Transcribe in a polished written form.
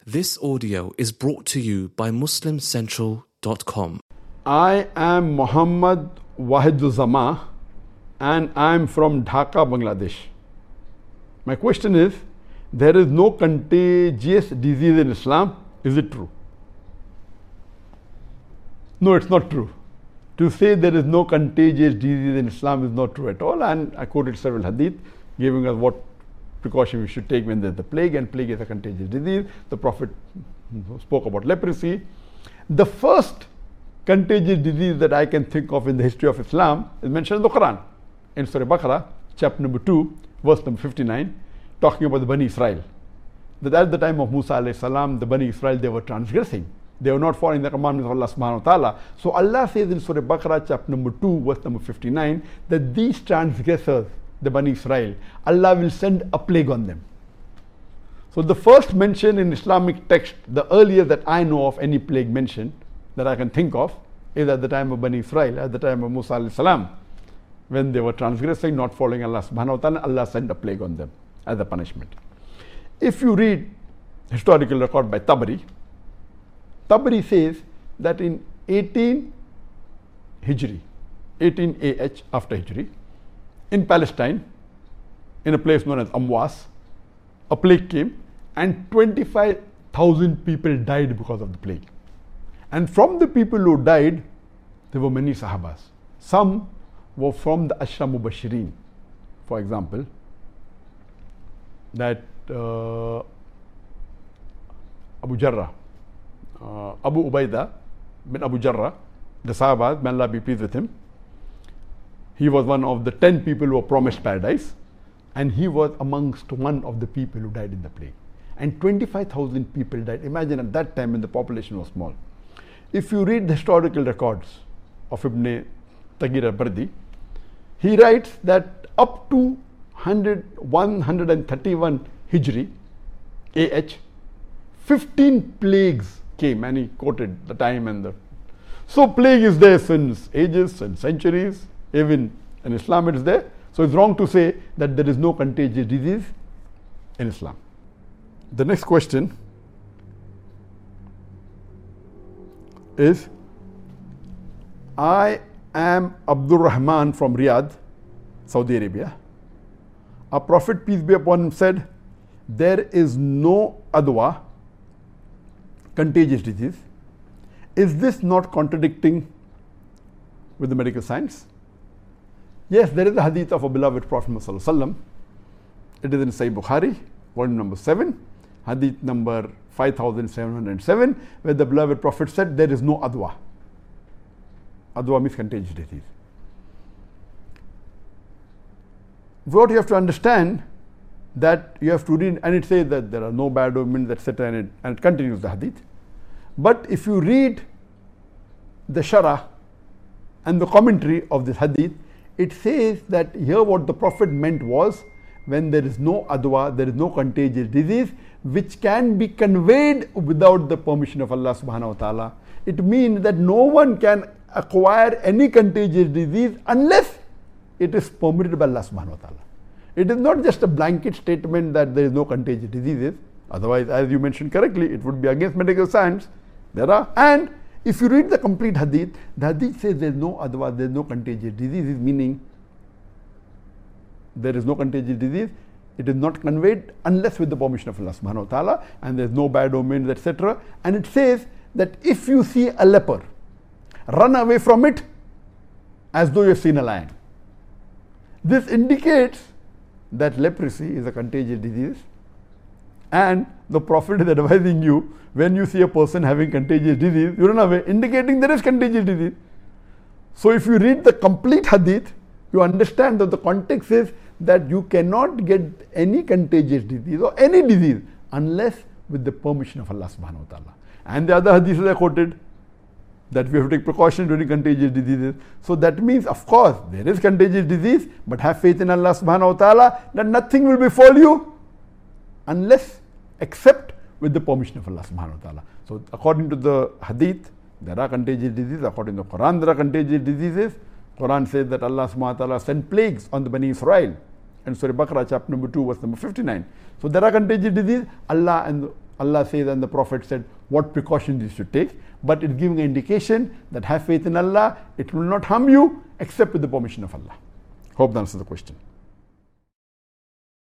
This audio is brought to you by MuslimCentral.com. I am Muhammad Wahiduzama and I am from Dhaka, Bangladesh. My question is, there is no contagious disease in Islam. Is it true? No, it's not true. To say there is no contagious disease in Islam is not true at all. And I quoted several hadith giving us what precaution we should take when there's the plague, and plague is a contagious disease. The Prophet spoke about leprosy. The first contagious disease that I can think of in the history of Islam is mentioned in the Quran. In Surah Baqarah, chapter number 2, verse number 59, talking about the Bani Israel. That at the time of Musa alayhi salam, the Bani Israel, they were transgressing. They were not following the commandments of Allah subhanahu wa ta'ala. So Allah says in Surah Baqarah, chapter number 2, verse number 59, that these transgressors, the Bani Israel, Allah will send a plague on them. So the first mention in Islamic text, the earliest that I know of any plague mention that I can think of, is at the time of Bani Israel, at the time of Musa alayhi salam. When they were transgressing, not following Allah subhanahu wa ta'ala, Allah sent a plague on them as a punishment. If you read historical record by Tabari, Tabari says that in 18 Hijri, 18 AH after Hijri, in Palestine, in a place known as Amwas, a plague came and 25,000 people died because of the plague. And from the people who died, there were many Sahabas. Some were from the Ashra Mubashirin. For example, that Abu Jarrah, Abu Ubaidah bin Abu Jarrah, the Sahabas, may Allah be pleased with him, he was one of the 10 people who were promised paradise, and he was amongst one of the people who died in the plague. And 25,000 people died. Imagine at that time when the population was small. If you read the historical records of Ibn Tagir al-Bardi, he writes that up to 131 Hijri, AH, 15 plagues came, and he quoted the time and the... So plague is there since ages and centuries. Even in Islam it is there. So it's wrong to say that there is no contagious disease in Islam. The next question is, I am Abdul Rahman from Riyadh, Saudi Arabia. Our Prophet, peace be upon him, said, there is no adwa, contagious disease. Is this not contradicting with the medical science? Yes, there is a hadith of a beloved Prophet Muhammad sallallahu alaihi wasallam. It is in Sahih Bukhari, volume number 7, hadith number 5707, where the beloved Prophet said there is no adwa. Adwa means contagious disease. What you have to understand, that you have to read, and it says that there are no bad omens, etc., and it continues the hadith. But if you read the Sharah and the commentary of this hadith, it says that here what the Prophet meant was, when there is no adwa, there is no contagious disease which can be conveyed without the permission of Allah subhanahu wa ta'ala. It means that no one can acquire any contagious disease unless it is permitted by Allah subhanahu wa ta'ala. It is not just a blanket statement that there is no contagious diseases. Otherwise, as you mentioned correctly, it would be against medical science. There are, and if you read the complete hadith, the hadith says there is no adwa, there is no contagious diseases, meaning there is no contagious disease. It is not conveyed unless with the permission of Allah subhanahu wa ta'ala, and there is no bad omens, etc. And it says that if you see a leper, run away from it as though you have seen a lion. This indicates that leprosy is a contagious disease, and the Prophet is advising you, when you see a person having contagious disease, you run away, indicating there is contagious disease. So if you read the complete hadith, you understand that the context is that you cannot get any contagious disease or any disease unless with the permission of Allah subhanahu wa ta'ala. And the other hadiths I quoted, that we have to take precaution during contagious diseases. So that means, of course, there is contagious disease, but have faith in Allah subhanahu wa ta'ala that nothing will befall you unless, except with the permission of Allah subhanahu wa ta'ala. So according to the hadith, there are contagious diseases. According to the Quran, there are contagious diseases. Quran says that Allah subhanahu wa ta'ala sent plagues on the Bani Israel. And Surah Baqarah, chapter number 2, verse number 59. So there are contagious disease. Allah and the Allah says and the Prophet said what precautions you should take, but it's giving an indication that have faith in Allah, it will not harm you except with the permission of Allah. Hope that answers the question.